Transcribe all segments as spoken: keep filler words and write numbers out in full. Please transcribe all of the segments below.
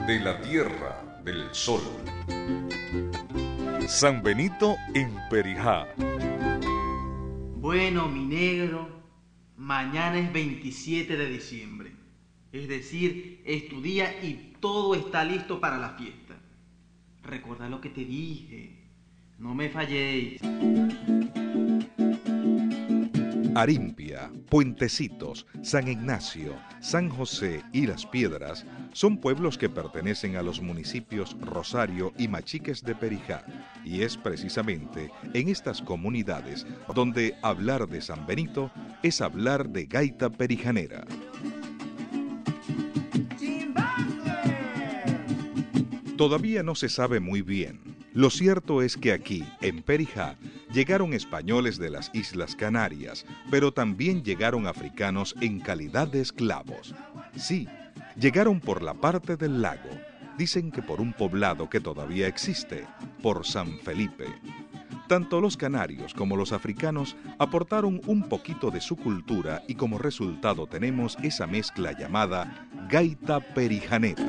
de la Tierra del Sol. San Benito en Perijá. Bueno, mi negro, mañana es veintisiete de diciembre. Es decir, es tu día y todo está listo para la fiesta. Recuerda lo que te dije. No me falléis. Arimpia, Puentecitos, San Ignacio, San José y Las Piedras son pueblos que pertenecen a los municipios Rosario y Machiques de Perijá, y es precisamente en estas comunidades donde hablar de San Benito es hablar de gaita perijanera. Todavía no se sabe muy bien. Lo cierto es que aquí, en Perijá, llegaron españoles de las Islas Canarias, pero también llegaron africanos en calidad de esclavos. Sí, llegaron por la parte del lago, dicen que por un poblado que todavía existe, por San Felipe. Tanto los canarios como los africanos aportaron un poquito de su cultura y como resultado tenemos esa mezcla llamada gaita perijanera.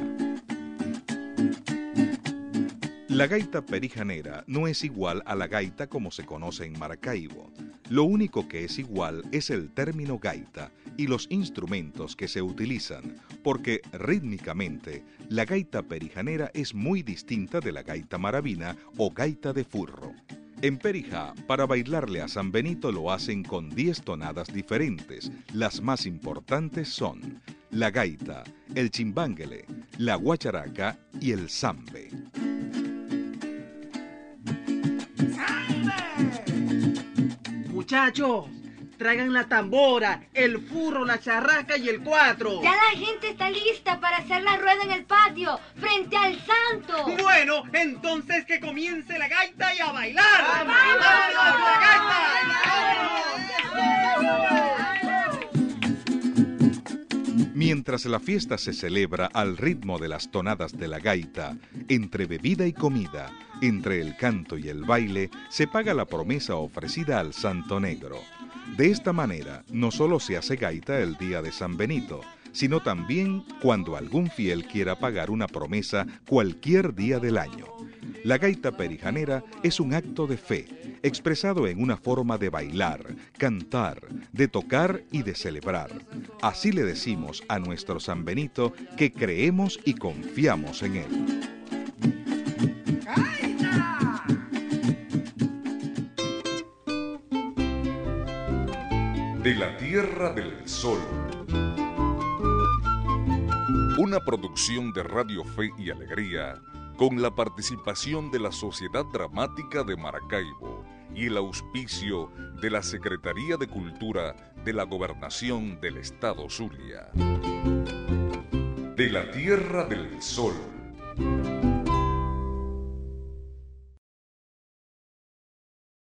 La gaita perijanera no es igual a la gaita como se conoce en Maracaibo. Lo único que es igual es el término gaita y los instrumentos que se utilizan, porque rítmicamente la gaita perijanera es muy distinta de la gaita maravina o gaita de furro. En Perijá, para bailarle a San Benito lo hacen con diez tonadas diferentes. Las más importantes son la gaita, el chimbanguele, la guacharaca y el zambe. Muchachos, traigan la tambora, el furro, la charraca y el cuatro. Ya la gente está lista para hacer la rueda en el patio, frente al santo. Bueno, entonces que comience la gaita y a bailar. ¡A bailar! ¡Vamos, la gaita! Mientras la fiesta se celebra al ritmo de las tonadas de la gaita, entre bebida y comida, entre el canto y el baile, se paga la promesa ofrecida al Santo Negro. De esta manera, no solo se hace gaita el día de San Benito, sino también cuando algún fiel quiera pagar una promesa cualquier día del año. La gaita perijanera es un acto de fe, expresado en una forma de bailar, cantar, de tocar y de celebrar. Así le decimos a nuestro San Benito que creemos y confiamos en él. De la Tierra del Sol. Una producción de Radio Fe y Alegría con la participación de la Sociedad Dramática de Maracaibo y el auspicio de la Secretaría de Cultura de la Gobernación del Estado Zulia. De la Tierra del Sol.